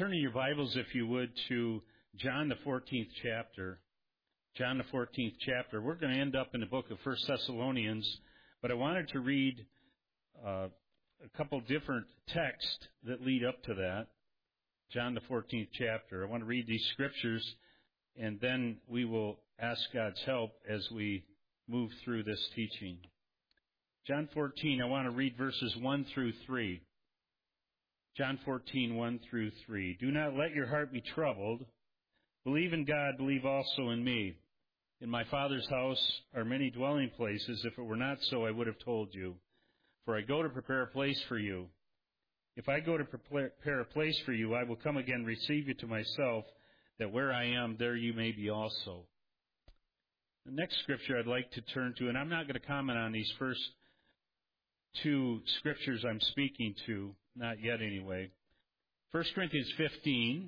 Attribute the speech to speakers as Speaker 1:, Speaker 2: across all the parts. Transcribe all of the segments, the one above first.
Speaker 1: Turn in your Bibles, if you would, to John the 14th chapter. John the 14th chapter. We're going to end up in the book of 1 Thessalonians, but I wanted to read a couple different texts that lead up to that. John the 14th chapter. I want to read these scriptures, and then we will ask God's help as we move through this teaching. John 14, I want to read verses 1 through 3. John 14, 1 through 3. Do not let your heart be troubled. Believe in God, believe also in me. In my Father's house are many dwelling places. If it were not so, I would have told you. For I go to prepare a place for you. If I go to prepare a place for you, I will come again, receive you to myself, that where I am, there you may be also. The next scripture I'd like to turn to, and I'm not going to comment on these first two scriptures I'm speaking to, not yet anyway. 1 Corinthians 15,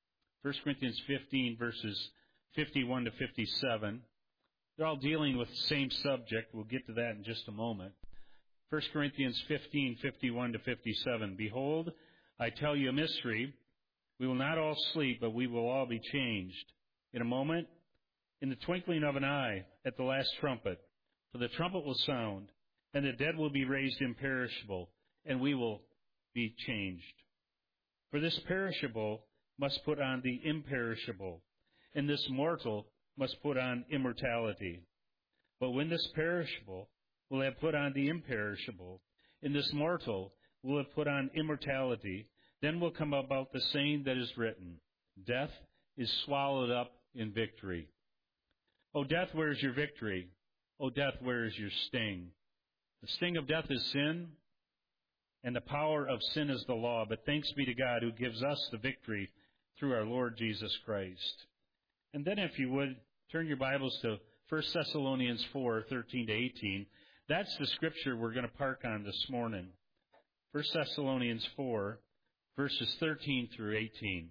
Speaker 1: verses 51 to 57. They're all dealing with the same subject. We'll get to that in just a moment. 1 Corinthians 15, 51 to 57. Behold, I tell you a mystery. We will not all sleep, but we will all be changed. In a moment, in the twinkling of an eye, at the last trumpet. For the trumpet will sound, and the dead will be raised imperishable, and we will be changed. For this perishable must put on the imperishable, and this mortal must put on immortality. But when this perishable will have put on the imperishable, and this mortal will have put on immortality, then will come about the saying that is written, Death is swallowed up in victory. O death, where is your victory? O death, where is your sting? The sting of death is sin, and the power of sin is the law. But thanks be to God who gives us the victory through our Lord Jesus Christ. And then if you would, turn your Bibles to 1 Thessalonians 4, 13 to 18. That's the scripture we're going to park on this morning. 1 Thessalonians 4, verses 13 through 18.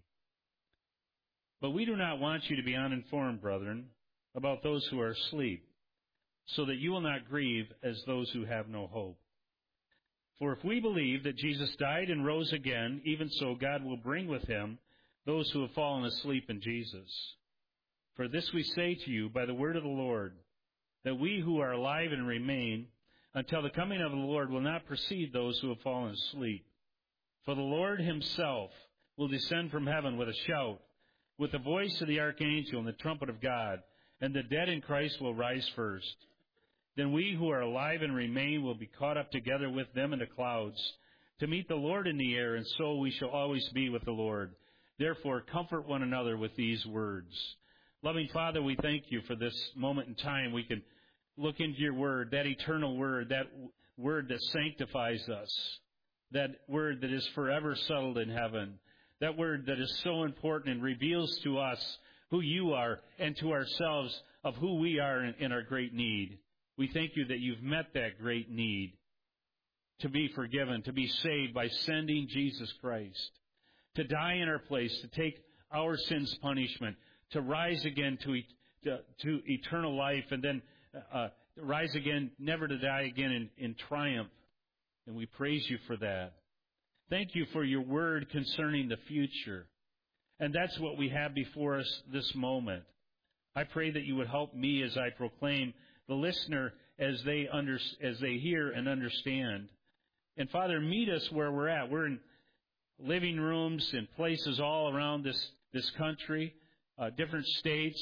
Speaker 1: But we do not want you to be uninformed, brethren, about those who are asleep, so that you will not grieve as those who have no hope. For if we believe that Jesus died and rose again, even so God will bring with him those who have fallen asleep in Jesus. For this we say to you by the word of the Lord, that we who are alive and remain until the coming of the Lord will not precede those who have fallen asleep. For the Lord himself will descend from heaven with a shout, with the voice of the archangel and the trumpet of God, and the dead in Christ will rise first. Then we who are alive and remain will be caught up together with them in the clouds to meet the Lord in the air, and so we shall always be with the Lord. Therefore, comfort one another with these words. Loving Father, we thank you for this moment in time. We can look into your word, that eternal word, that word that sanctifies us, that word that is forever settled in heaven, that word that is so important and reveals to us who you are and to ourselves of who we are in our great need. We thank you that you've met that great need to be forgiven, to be saved by sending Jesus Christ, to die in our place, to take our sins' punishment, to rise again to eternal life, and then rise again, never to die again in triumph. And we praise you for that. Thank you for your word concerning the future. And that's what we have before us this moment. I pray that you would help me as I proclaim, the listener as they hear and understand. And Father, meet us where we're at. We're in living rooms and places all around this country, different states.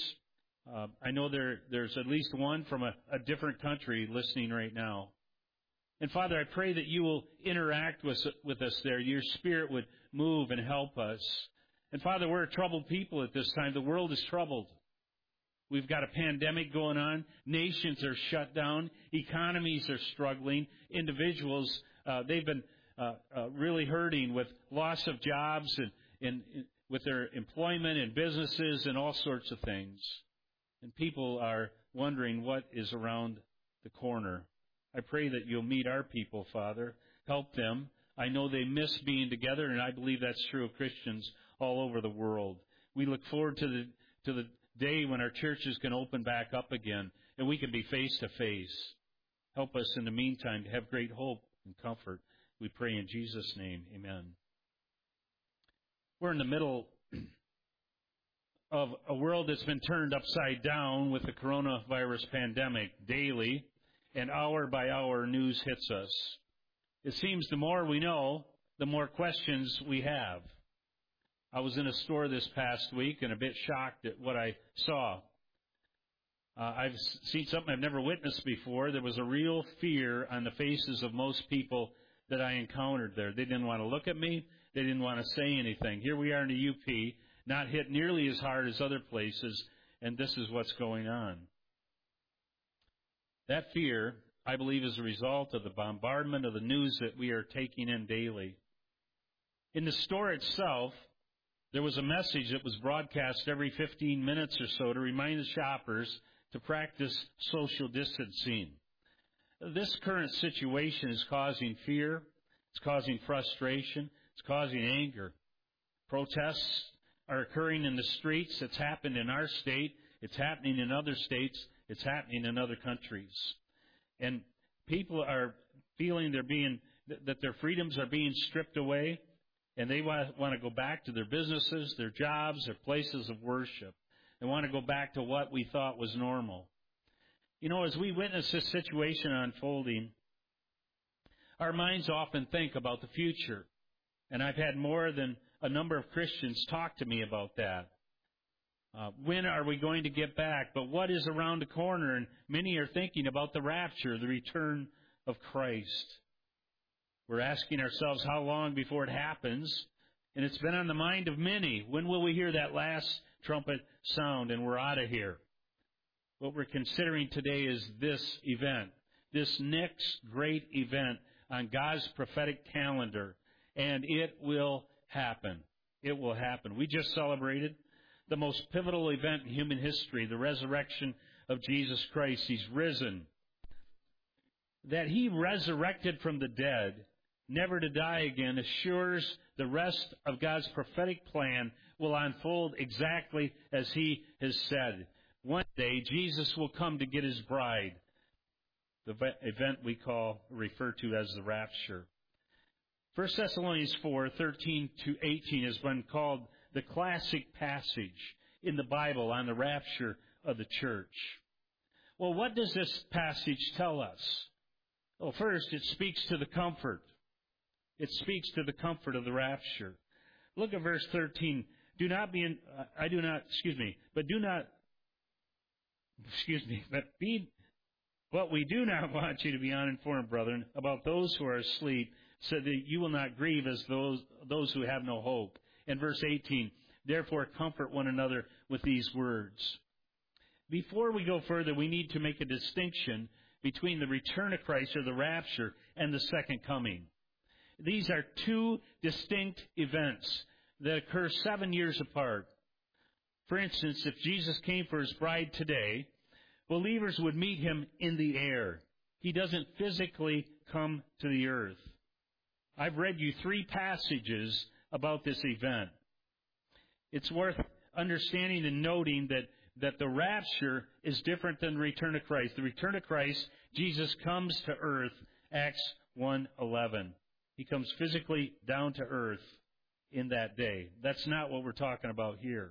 Speaker 1: I know there's at least one from a different country listening right now. And Father, I pray that you will interact with us there. Your Spirit would move and help us. And Father, we're a troubled people at this time. The world is troubled. We've got a pandemic going on. Nations are shut down. Economies are struggling. Individuals, they've been really hurting with loss of jobs and with their employment and businesses and all sorts of things. And people are wondering what is around the corner. I pray that you'll meet our people, Father. Help them. I know they miss being together, and I believe that's true of Christians all over the world. We look forward to the day when our churches can open back up again and we can be face to face. Help us in the meantime to have great hope and comfort. We pray in Jesus' name. Amen. We're in the middle of a world that's been turned upside down with the coronavirus pandemic. Daily and hour by hour news hits us. It seems the more we know, the more questions we have. I was in a store this past week and a bit shocked at what I saw. I've seen something I've never witnessed before. There was a real fear on the faces of most people that I encountered there. They didn't want to look at me. They didn't want to say anything. Here we are in the UP, not hit nearly as hard as other places, and this is what's going on. That fear, I believe, is a result of the bombardment of the news that we are taking in daily. In the store itself, there was a message that was broadcast every 15 minutes or so to remind the shoppers to practice social distancing. This current situation is causing fear, it's causing frustration, it's causing anger. Protests are occurring in the streets. It's happened in our state. It's happening in other states. It's happening in other countries. And people are feeling that their freedoms are being stripped away, and they want to go back to their businesses, their jobs, their places of worship. They want to go back to what we thought was normal. You know, as we witness this situation unfolding, our minds often think about the future. And I've had more than a number of Christians talk to me about that. When are we going to get back? But what is around the corner? And many are thinking about the rapture, the return of Christ. We're asking ourselves how long before it happens. And it's been on the mind of many. When will we hear that last trumpet sound and we're out of here? What we're considering today is this event, this next great event on God's prophetic calendar. And it will happen. It will happen. We just celebrated the most pivotal event in human history, the resurrection of Jesus Christ. He's risen. That He resurrected from the dead, never to die again, assures the rest of God's prophetic plan will unfold exactly as He has said. One day, Jesus will come to get His bride, the event we refer to as the rapture. 1 Thessalonians 4:13-18 has been called the classic passage in the Bible on the rapture of the church. Well, what does this passage tell us? Well, first, it speaks to the comfort. But look at verse 13. But we do not want you to be uninformed, brethren, about those who are asleep, so that you will not grieve as those who have no hope. And verse 18, therefore comfort one another with these words. Before we go further, we need to make a distinction between the return of Christ, or the rapture, and the second coming. These are two distinct events that occur 7 years apart. For instance, if Jesus came for His bride today, believers would meet Him in the air. He doesn't physically come to the earth. I've read you 3 passages about this event. It's worth understanding and noting that the rapture is different than the return of Christ. The return of Christ, Jesus comes to earth, Acts 1:11. He comes physically down to earth in that day. That's not what we're talking about here.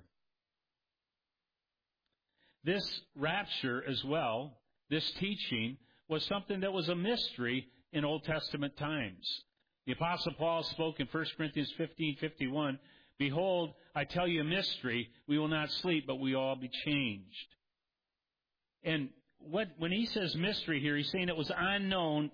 Speaker 1: This rapture as well, this teaching, was something that was a mystery in Old Testament times. The Apostle Paul spoke in 1 Corinthians 15:51, behold, I tell you a mystery, we will not sleep, but we all be changed. And when he says mystery here, he's saying it was unknown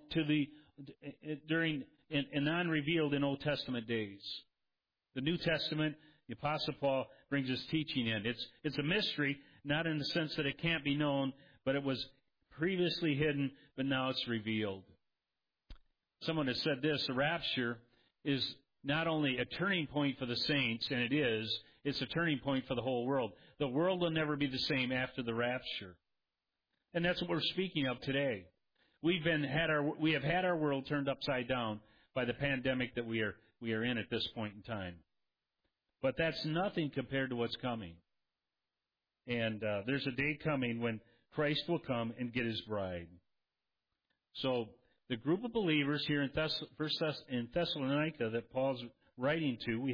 Speaker 1: and non-revealed in Old Testament days. The New Testament, the Apostle Paul brings his teaching in. It's a mystery, not in the sense that it can't be known, but it was previously hidden, but now it's revealed. Someone has said this, the rapture is not only a turning point for the saints, and it's a turning point for the whole world. The world will never be the same after the rapture. And that's what we're speaking of today. We have had our world turned upside down by the pandemic that we are in at this point in time. But that's nothing compared to what's coming. And there's a day coming when Christ will come and get His bride. So the group of believers here in Thessalonica that Paul's writing to, we have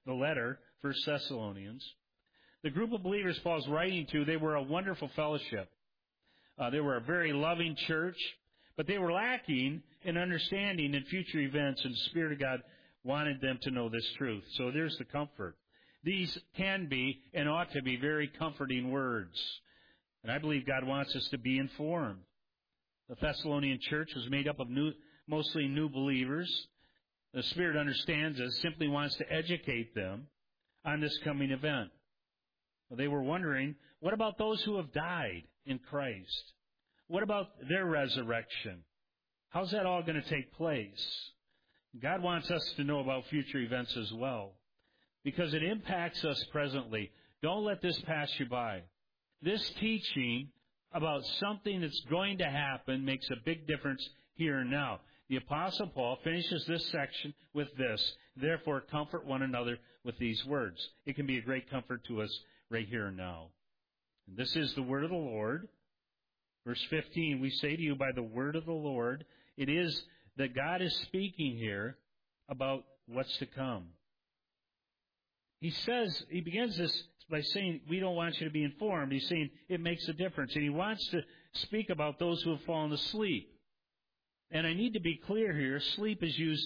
Speaker 1: the letter, 1 Thessalonians. The group of believers Paul's writing to, they were a wonderful fellowship. They were a very loving church, but they were lacking in understanding in future events, and the Spirit of God wanted them to know this truth. So there's the comfort. These can be and ought to be very comforting words. And I believe God wants us to be informed. The Thessalonian church was made up of mostly new believers. The Spirit understands us, simply wants to educate them on this coming event. They were wondering, what about those who have died in Christ? What about their resurrection? How's that all going to take place? God wants us to know about future events as well, because it impacts us presently. Don't let this pass you by. This teaching about something that's going to happen makes a big difference here and now. The Apostle Paul finishes this section with this: therefore comfort one another with these words. It can be a great comfort to us right here and now. And this is the word of the Lord. Verse 15, we say to you by the word of the Lord, it is that God is speaking here about what's to come. He begins this by saying, we don't want you to be informed. He's saying it makes a difference. And he wants to speak about those who have fallen asleep. And I need to be clear here, sleep is used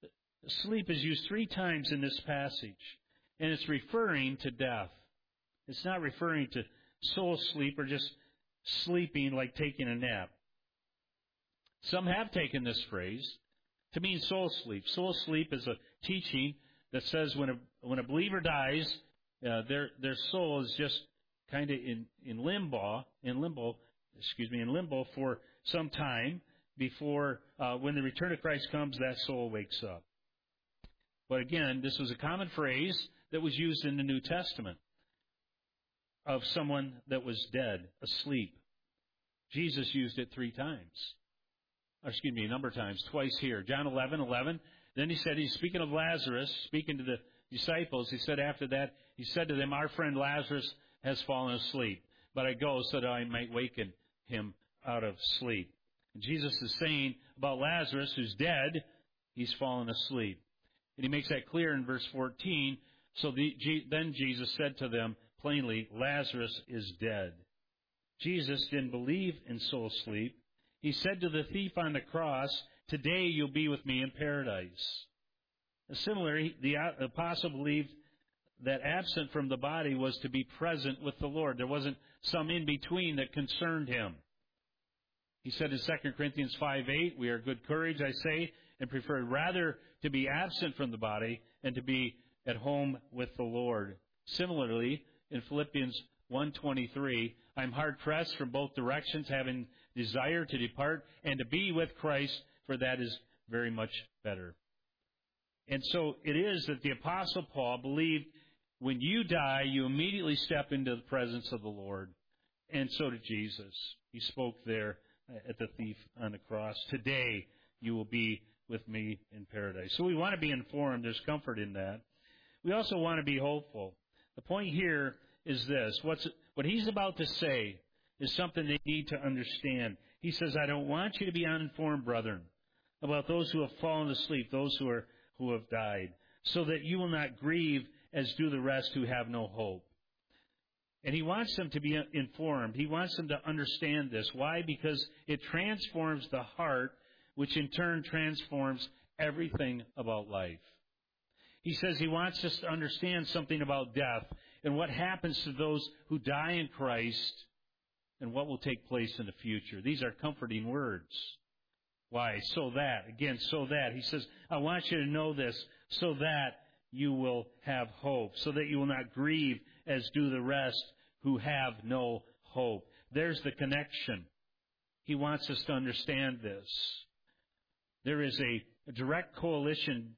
Speaker 1: 3 times in this passage. And it's referring to death. It's not referring to soul sleep or just sleeping like taking a nap. Some have taken this phrase to mean soul sleep. Soul sleep is a teaching that says when a believer dies, their soul is just kind of in limbo for some time before when the return of Christ comes, that soul wakes up. But again, this was a common phrase that was used in the New Testament of someone that was dead, asleep. Jesus used it 3 times. A number of times, twice here. John 11:11. Then he said, he's speaking of Lazarus, speaking to the disciples. He said after that, he said to them, our friend Lazarus has fallen asleep, but I go so that I might waken him out of sleep. And Jesus is saying about Lazarus, who's dead, he's fallen asleep. And he makes that clear in verse 14. So then Jesus said to them plainly, Lazarus is dead. Jesus didn't believe in soul sleep. He said to the thief on the cross, today you'll be with me in paradise. Similarly, the apostle believed that absent from the body was to be present with the Lord. There wasn't some in-between that concerned him. He said in 2 Corinthians 5:8, we are good courage, I say, and prefer rather to be absent from the body and to be at home with the Lord. Similarly, in Philippians 1:23, I'm hard-pressed from both directions, having desire to depart and to be with Christ, for that is very much better. And so it is that the Apostle Paul believed when you die, you immediately step into the presence of the Lord. And so did Jesus. He spoke there at the thief on the cross. Today you will be with me in paradise. So we want to be informed. There's comfort in that. We also want to be hopeful. The point here is this. What he's about to say is something they need to understand. He says, I don't want you to be uninformed, brethren, about those who have fallen asleep, those who have died, so that you will not grieve as do the rest who have no hope. And he wants them to be informed. He wants them to understand this. Why? Because it transforms the heart, which in turn transforms everything about life. He says he wants us to understand something about death and what happens to those who die in Christ and what will take place in the future. These are comforting words. Why? So that. Again, so that. He says, I want you to know this so that you will have hope, so that you will not grieve as do the rest who have no hope. There's the connection. He wants us to understand this. There is a direct coalition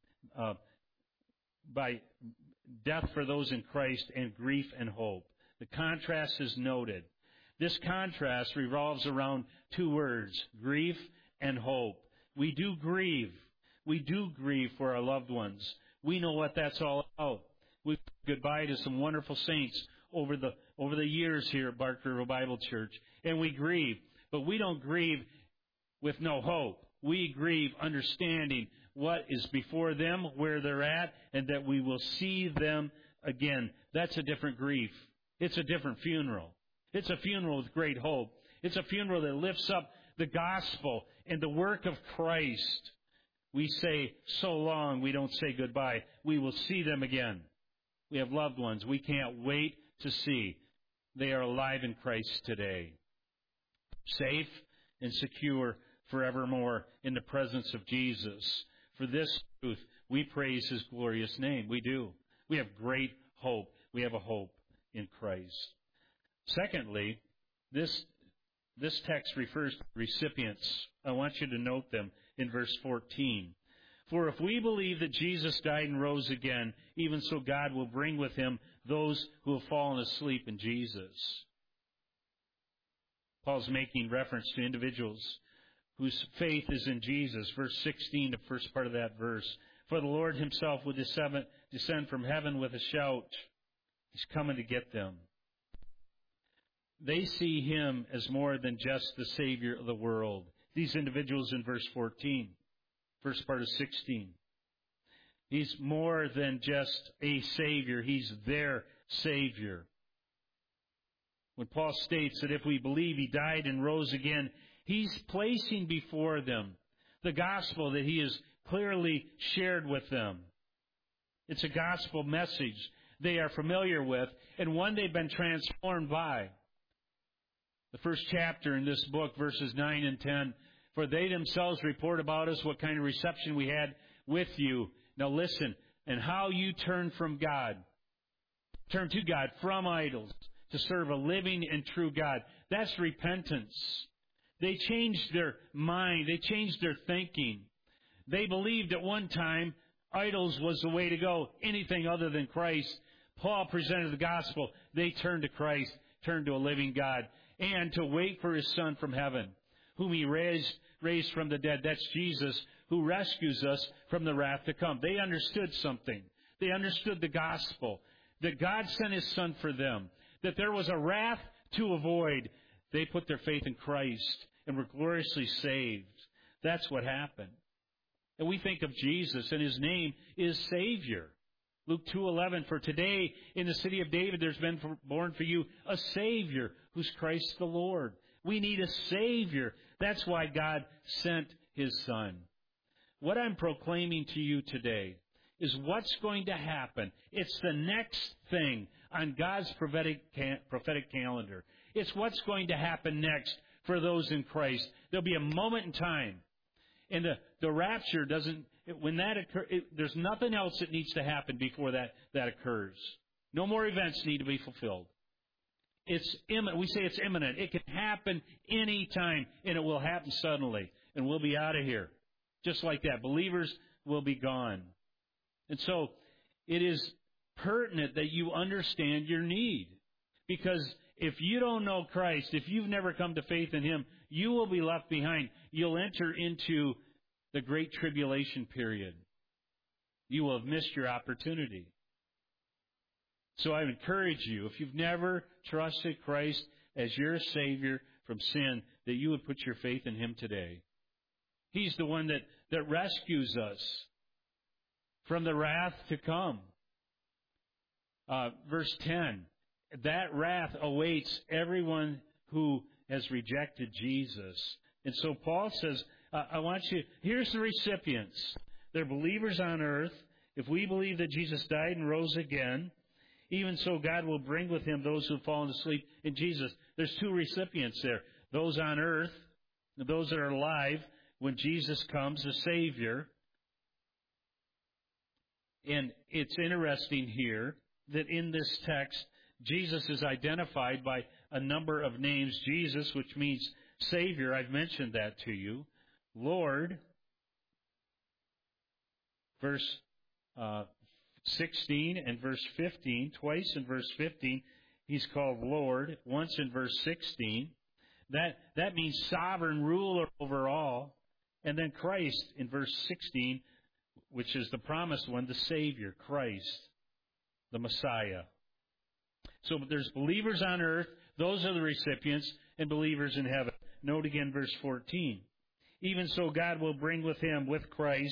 Speaker 1: by death for those in Christ and grief and hope. The contrast is noted. This contrast revolves around 2 words, grief and hope. We do grieve. We do grieve for our loved ones. We know what that's all about. We've said goodbye to some wonderful saints over the years here at Bark River Bible Church, and we grieve. But we don't grieve with no hope. We grieve understanding what is before them, where they're at, and that we will see them again. That's a different grief. It's a different funeral. It's a funeral with great hope. It's a funeral that lifts up the gospel and the work of Christ. We say so long, we don't say goodbye. We will see them again. We have loved ones we can't wait to see. They are alive in Christ today, safe and secure forevermore in the presence of Jesus. For this truth, we praise His glorious name. We do. We have great hope. We have a hope in Christ. Secondly, this text refers to recipients. I want you to note them in verse 14. For if we believe that Jesus died and rose again, even so God will bring with Him those who have fallen asleep in Jesus. Paul's making reference to individuals whose faith is in Jesus. Verse 16, the first part of that verse. For the Lord Himself will descend from heaven with a shout. He's coming to get them. They see Him as more than just the Savior of the world. These individuals in verse 14, first part of 16. He's more than just a Savior. He's their Savior. When Paul states that if we believe He died and rose again, he's placing before them the gospel that he has clearly shared with them. It's a gospel message they are familiar with and one they've been transformed by. The first chapter in this book, verses 9 and 10, for they themselves report about us what kind of reception we had with you. Now listen, and how you turned from God. Turn to God from idols to serve a living and true God. That's repentance. They changed their mind. They changed their thinking. They believed at one time idols was the way to go. Anything other than Christ. Paul presented the gospel. They turned to Christ, turned to a living God, and to wait for His Son from heaven, whom He raised from the dead. That's Jesus, who rescues us from the wrath to come. They understood something. They understood the gospel, that God sent His Son for them, that there was a wrath to avoid. They put their faith in Christ and were gloriously saved. That's what happened. And we think of Jesus, and His name is Savior. Luke 2:11, for today in the city of David there's been born for you a Savior, who's Christ the Lord. We need a Savior. That's why God sent His Son. What I'm proclaiming to you today is what's going to happen. It's the next thing on God's prophetic calendar. It's what's going to happen next for those in Christ. There'll be a moment in time. And the rapture doesn't, when that occurs, there's nothing else that needs to happen before that occurs. No more events need to be fulfilled. It's imminent. We say it's imminent. It can happen any time, and it will happen suddenly. And we'll be out of here. Just like that. Believers will be gone. And so, it is pertinent that you understand your need. Because if you don't know Christ, if you've never come to faith in Him, you will be left behind. You'll enter into the great tribulation period. You will have missed your opportunity. So I encourage you, if you've never trusted Christ as your Savior from sin, that you would put your faith in Him today. He's the one that rescues us from the wrath to come. Verse 10, that wrath awaits everyone who has rejected Jesus. And so Paul says, here's the recipients. They're believers on earth. If we believe that Jesus died and rose again, even so God will bring with Him those who have fallen asleep in Jesus. There's two recipients there. Those on earth, those that are alive when Jesus comes, the Savior. And it's interesting here that in this text, Jesus is identified by a number of names. Jesus, which means Savior, I've mentioned that to you. Lord, verse 16 and verse 15, twice in verse 15, He's called Lord, once in verse 16. That means sovereign ruler over all. And then Christ in verse 16, which is the promised one, the Savior, Christ, the Messiah. So there's believers on earth, those are the recipients, and believers in heaven. Note again verse 14. Even so God will bring with Him, with Christ,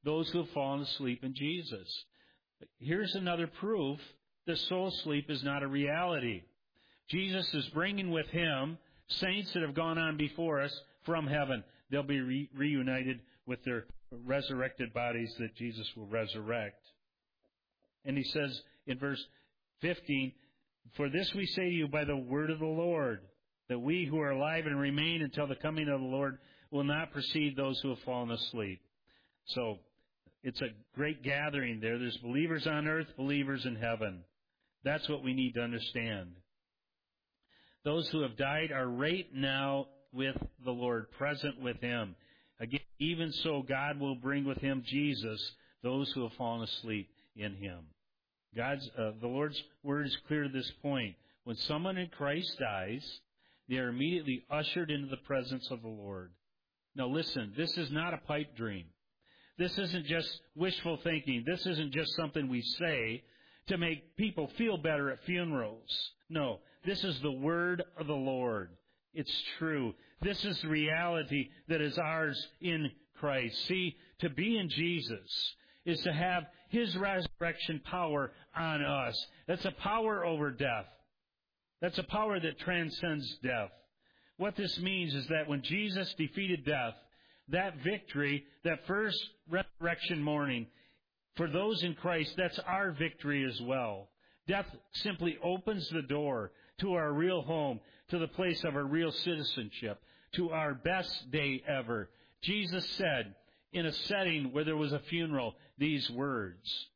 Speaker 1: those who have fallen asleep in Jesus. Here's another proof that soul sleep is not a reality. Jesus is bringing with him saints that have gone on before us from heaven. They'll be reunited with their resurrected bodies that Jesus will resurrect. And he says in verse 15, "For this we say to you by the word of the Lord, that we who are alive and remain until the coming of the Lord will not precede those who have fallen asleep." So, it's a great gathering there. There's believers on earth, believers in heaven. That's what we need to understand. Those who have died are right now with the Lord, present with Him. Again, even so, God will bring with Him Jesus, those who have fallen asleep in Him. The Lord's word is clear to this point. When someone in Christ dies, they are immediately ushered into the presence of the Lord. Now listen, this is not a pipe dream. This isn't just wishful thinking. This isn't just something we say to make people feel better at funerals. No, this is the word of the Lord. It's true. This is the reality that is ours in Christ. See, to be in Jesus is to have His resurrection power on us. That's a power over death. That's a power that transcends death. What this means is that when Jesus defeated death, that victory, that first resurrection morning, for those in Christ, that's our victory as well. Death simply opens the door to our real home, to the place of our real citizenship, to our best day ever. Jesus said, in a setting where there was a funeral, these words.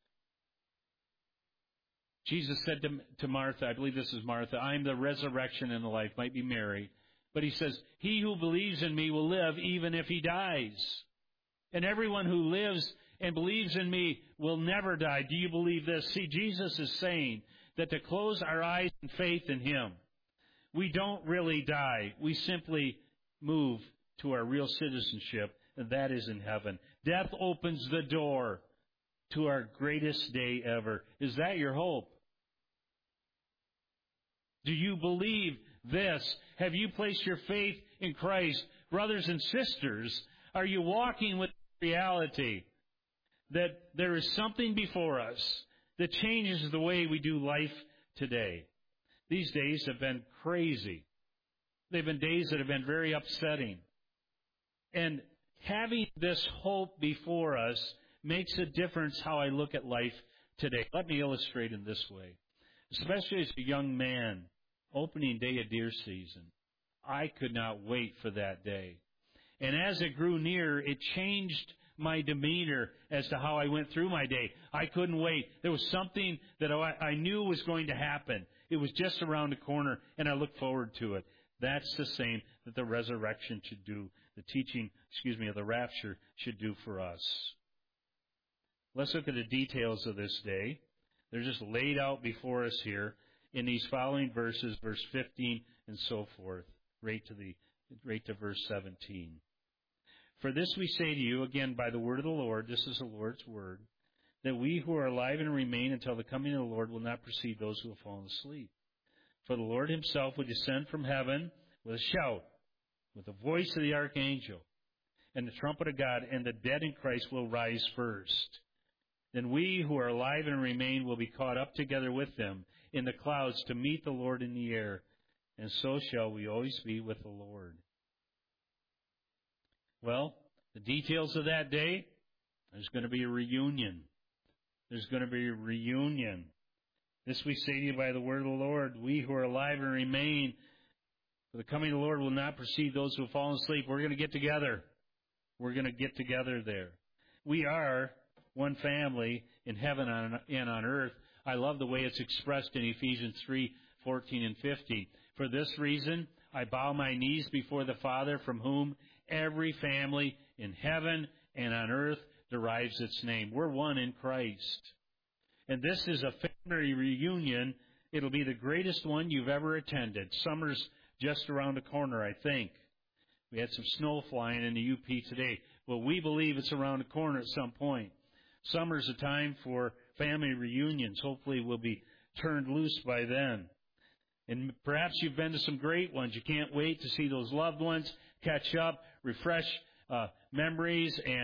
Speaker 1: Jesus said to Martha, I believe this is Martha, "I am the resurrection and the life." Might be Mary. But He says, "He who believes in me will live even if he dies. And everyone who lives and believes in me will never die." Do you believe this? See, Jesus is saying that to close our eyes in faith in Him, we don't really die. We simply move to our real citizenship, and that is in heaven. Death opens the door to our greatest day ever. Is that your hope? Do you believe this? Have you placed your faith in Christ? Brothers and sisters, are you walking with reality that there is something before us that changes the way we do life today? These days have been crazy. They've been days that have been very upsetting. And having this hope before us makes a difference how I look at life today. Let me illustrate in this way. Especially as a young man, opening day of deer season, I could not wait for that day. And as it grew near, it changed my demeanor as to how I went through my day. I couldn't wait. There was something that I knew was going to happen. It was just around the corner, and I looked forward to it. That's the same that the resurrection should do, the teaching, of the rapture should do for us. Let's look at the details of this day. They're just laid out before us here in these following verses, verse 15 and so forth, right to verse 17. "For this we say to you," again, by the word of the Lord, this is the Lord's word, "that we who are alive and remain until the coming of the Lord will not precede those who have fallen asleep. For the Lord Himself will descend from heaven with a shout, with the voice of the archangel, and the trumpet of God, and the dead in Christ will rise first. Then we who are alive and remain will be caught up together with them in the clouds to meet the Lord in the air, and so shall we always be with the Lord." Well, the details of that day, there's going to be a reunion. There's going to be a reunion. "This we say to you by the word of the Lord, we who are alive and remain, for the coming of the Lord will not precede those who have fallen asleep." We're going to get together. We're going to get together there. We are one family in heaven and on earth. I love the way it's expressed in Ephesians 3:14 and 15. "For this reason, I bow my knees before the Father, from whom every family in heaven and on earth derives its name." We're one in Christ. And this is a family reunion. It'll be the greatest one you've ever attended. Summer's just around the corner, I think. We had some snow flying in the UP today. Well, we believe it's around the corner at some point. Summer's a time for family reunions. Hopefully we'll be turned loose by then. And perhaps you've been to some great ones. You can't wait to see those loved ones, catch up, refresh memories, and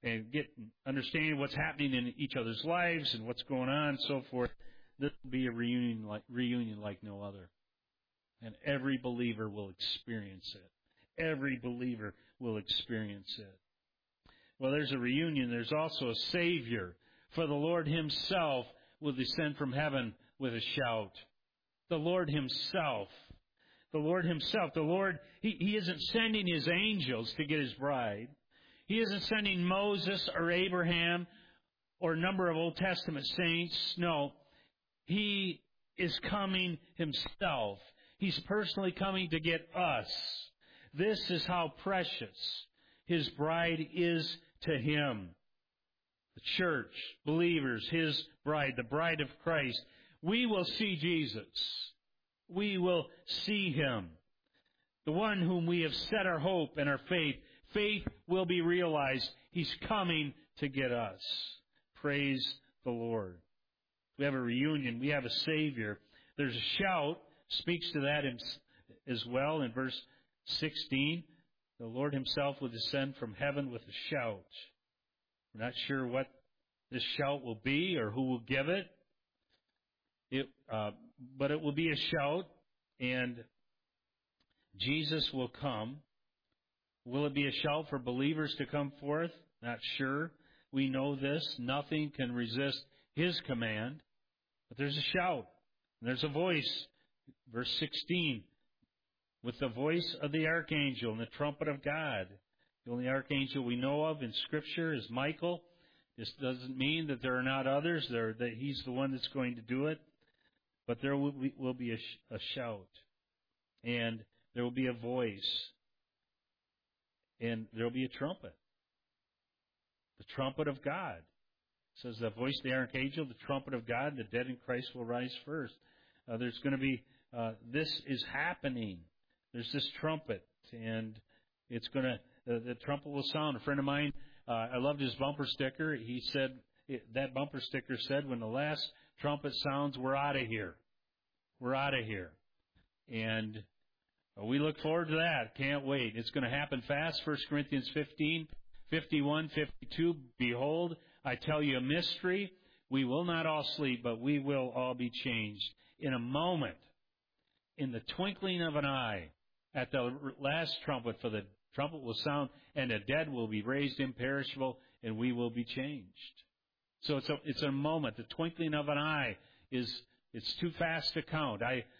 Speaker 1: and get understanding what's happening in each other's lives and what's going on and so forth. This will be a reunion like no other. And every believer will experience it. Every believer will experience it. Well, there's a reunion. There's also a Savior. For the Lord Himself will descend from heaven with a shout. The Lord Himself. The Lord Himself. The Lord, He isn't sending His angels to get His bride. He isn't sending Moses or Abraham or a number of Old Testament saints. No. He is coming Himself. He's personally coming to get us. This is how precious His bride is to Him. The church, believers, His bride, the bride of Christ. We will see Jesus. We will see Him. The one whom we have set our hope and our faith. Faith will be realized. He's coming to get us. Praise the Lord. We have a reunion. We have a Savior. There's a shout. Speaks to that as well in verse 16. The Lord Himself will descend from heaven with a shout. We're not sure what this shout will be or who will give it. But it will be a shout, and Jesus will come. Will it be a shout for believers to come forth? Not sure. We know this. Nothing can resist His command. But there's a shout. And there's a voice. Verse 16. With the voice of the archangel and the trumpet of God. The only archangel we know of in Scripture is Michael. This doesn't mean that there are not others. That he's the one that's going to do it. But there will be a shout. And there will be a voice. And there will be a trumpet. The trumpet of God. It says the voice of the archangel, the trumpet of God, the dead in Christ will rise first. There's going to be, this is happening. There's this trumpet, and it's going to, the trumpet will sound. A friend of mine, I loved his bumper sticker. He said, that bumper sticker said, when the last trumpet sounds, we're out of here. We're out of here. And we look forward to that. Can't wait. It's going to happen fast. 1 Corinthians 15, 51, 52. Behold, I tell you a mystery. We will not all sleep, but we will all be changed. In a moment, in the twinkling of an eye, at the last trumpet, for the trumpet will sound, and the dead will be raised imperishable, and we will be changed. So it's a moment. The twinkling of an eye it's too fast to count.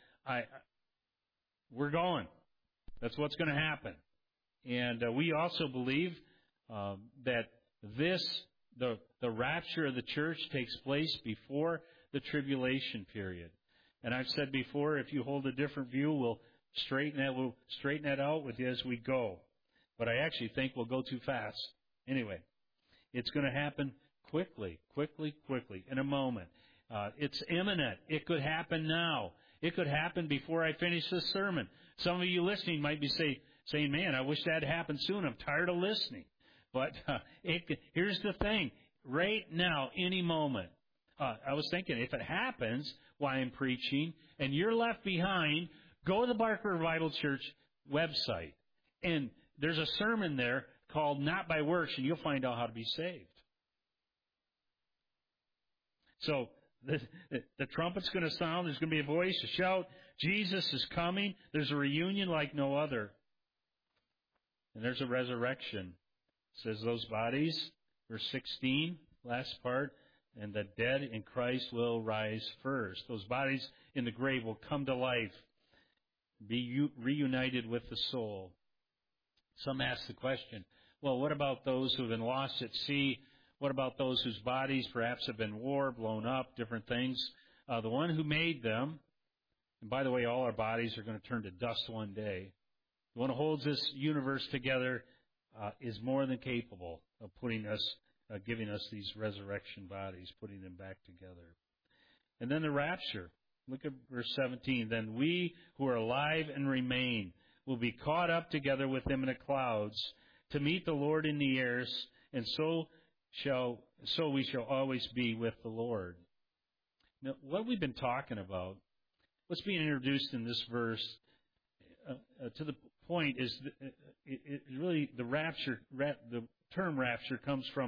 Speaker 1: We're going. That's what's going to happen. And we also believe that the rapture of the church takes place before the tribulation period. And I've said before, if you hold a different view, we'll straighten that out with you as we go. But I actually think we'll go too fast. Anyway, it's going to happen quickly, in a moment. It's imminent. It could happen now. It could happen before I finish this sermon. Some of you listening might be saying, man, I wish that had happened soon. I'm tired of listening. But here's the thing. Right now, any moment. I was thinking, if it happens while I'm preaching and you're left behind, go to the Barker Revival Church website. And there's a sermon there called Not by Works, and you'll find out how to be saved. So the trumpet's going to sound. There's going to be a voice, a shout. Jesus is coming. There's a reunion like no other. And there's a resurrection. It says those bodies, verse 16, last part, and the dead in Christ will rise first. Those bodies in the grave will come to life, be reunited with the soul. Some ask the question, well, what about those who have been lost at sea? What about those whose bodies perhaps have been war, blown up, different things? The one who made them, and by the way, all our bodies are going to turn to dust one day. The one who holds this universe together is more than capable of giving us these resurrection bodies, putting them back together. And then the rapture. Look at verse 17. Then we who are alive and remain will be caught up together with them in the clouds to meet the Lord in the airs, and so we shall always be with the Lord. Now, what we've been talking about, what's being introduced in this verse, to the point is really the rapture. The term rapture comes from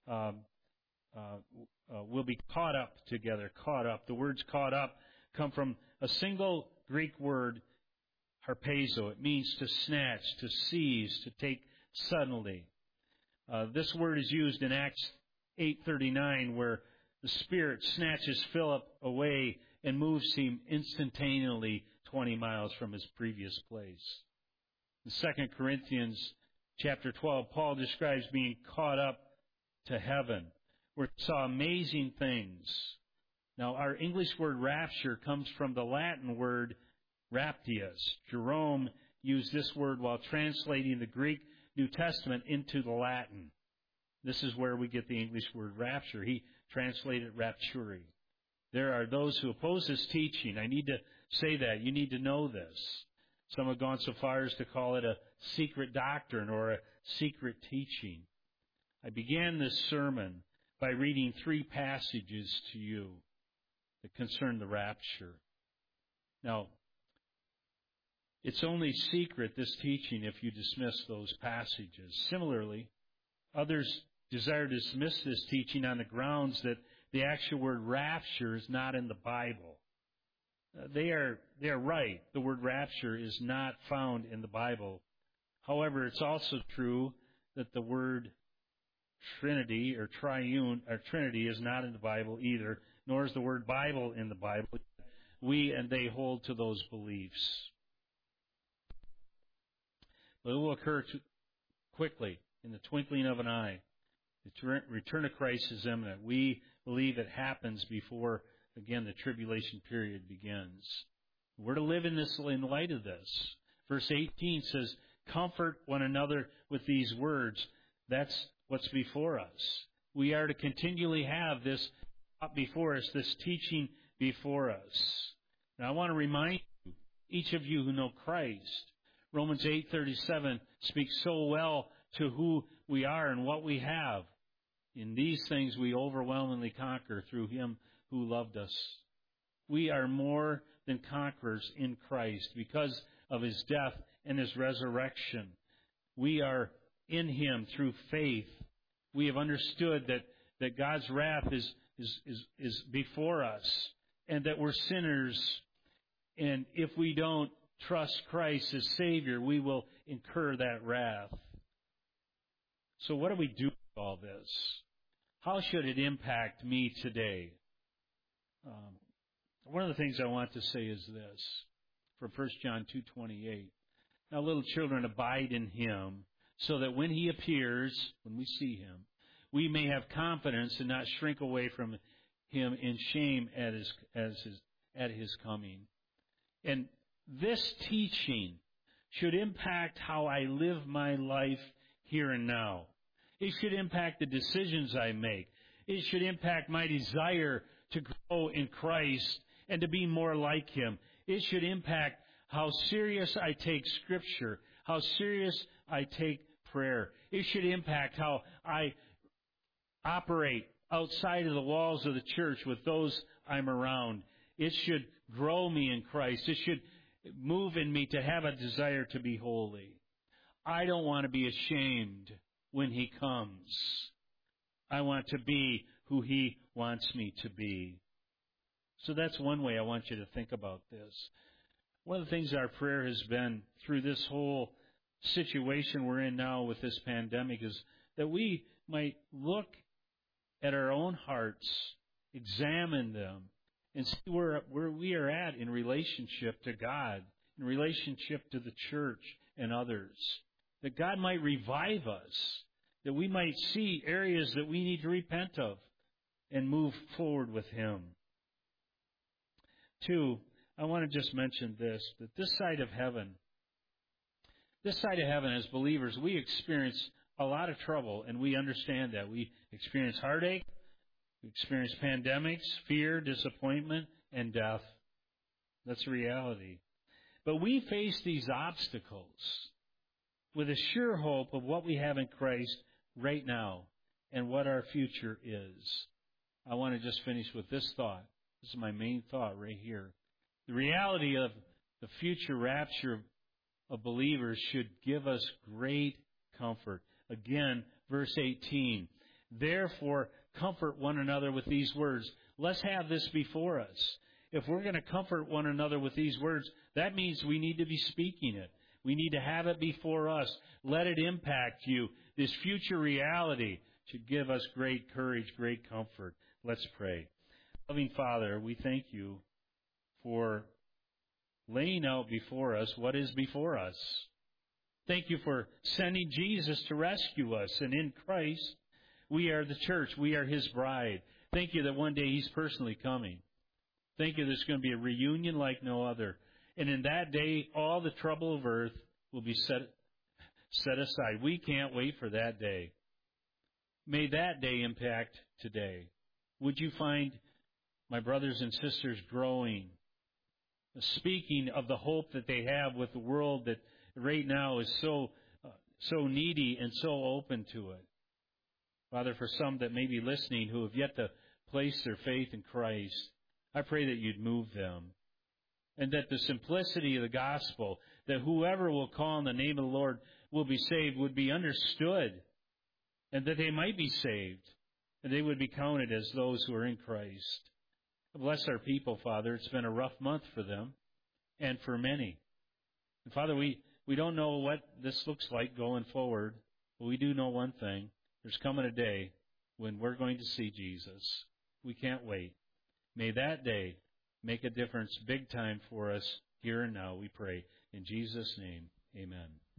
Speaker 1: will be caught up together, caught up. The words caught up come from a single Greek word, harpazo. It means to snatch, to seize, to take suddenly. This word is used in Acts 8:39, where the Spirit snatches Philip away and moves him instantaneously 20 miles from his previous place. In 2 Corinthians chapter 12, Paul describes being caught up to heaven, where he saw amazing things. Now, our English word rapture comes from the Latin word raptius. Jerome used this word while translating the Greek New Testament into the Latin. This is where we get the English word rapture. He translated rapturi. There are those who oppose this teaching. I need to say that. You need to know this. Some have gone so far as to call it a secret doctrine or a secret teaching. I began this sermon by reading 3 passages to you that concern the rapture. Now, it's only secret, this teaching, if you dismiss those passages. Similarly, others desire to dismiss this teaching on the grounds that the actual word rapture is not in the Bible. They are right. The word rapture is not found in the Bible. However, it's also true that the word Trinity or triune or Trinity is not in the Bible either, nor is the word Bible in the Bible. We and they hold to those beliefs. But it will occur quickly, in the twinkling of an eye. The return of Christ is imminent. We believe it happens before, again, the tribulation period begins. We're to live in light of this. Verse 18 says, "Comfort one another with these words." That's what's before us. We are to continually have this before us, this teaching before us. Now, I want to remind you, each of you who know Christ, Romans 8:37 speaks so well to who we are and what we have. In these things we overwhelmingly conquer through Him who loved us. We are more than conquerors in Christ because of His death and His resurrection. We are in Him through faith. We have understood that God's wrath is before us and that we're sinners. And if we don't trust Christ as Savior, we will incur that wrath. So what do we do with all this? How should it impact me today? One of the things I want to say is this, from 1 John 2:28. "Now, little children, abide in Him, so that when He appears, when we see Him, we may have confidence and not shrink away from Him in shame at His coming." And this teaching should impact how I live my life here and now. It should impact the decisions I make. It should impact my desire to grow in Christ and to be more like Him. It should impact how serious I take Scripture, how serious I take prayer. It should impact how I operate outside of the walls of the church with those I'm around. It should grow me in Christ. It should move in me to have a desire to be holy. I don't want to be ashamed when He comes. I want to be who He wants me to be. So that's one way I want you to think about this. One of the things our prayer has been through this whole situation we're in now with this pandemic is that we might look at our own hearts, examine them, and see where we are at in relationship to God, in relationship to the church and others. That God might revive us, that we might see areas that we need to repent of and move forward with Him. 2, I want to just mention this, that this side of heaven as believers, we experience a lot of trouble, and we understand that. We experience heartache, we experience pandemics, fear, disappointment, and death. That's the reality. But we face these obstacles with a sure hope of what we have in Christ right now and what our future is. I want to just finish with this thought. This is my main thought right here. The reality of the future rapture of believers should give us great comfort. Again, Verse 18, therefore, comfort one another with these words. Let's have this before us. If we're going to comfort one another with these words, that means we need to be speaking it. We need to have it before us. Let it impact you. This future reality should give us great courage, great comfort. Let's pray. Loving Father, we thank you for laying out before us what is before us. Thank you for sending Jesus to rescue us. And in Christ, we are the church. We are His bride. Thank you that one day He's personally coming. Thank you there's going to be a reunion like no other. And in that day, all the trouble of earth will be set aside. We can't wait for that day. May that day impact today. Would you find my brothers and sisters growing, speaking of the hope that they have with the world that right now is so needy and so open to it. Father, for some that may be listening who have yet to place their faith in Christ, I pray that you'd move them. And that the simplicity of the gospel, that whoever will call on the name of the Lord will be saved, would be understood. And that they might be saved. And they would be counted as those who are in Christ. Bless our people, Father. It's been a rough month for them and for many. And Father, we don't know what this looks like going forward, but we do know one thing. There's coming a day when we're going to see Jesus. We can't wait. May that day make a difference big time for us here and now, we pray. In Jesus' name, amen.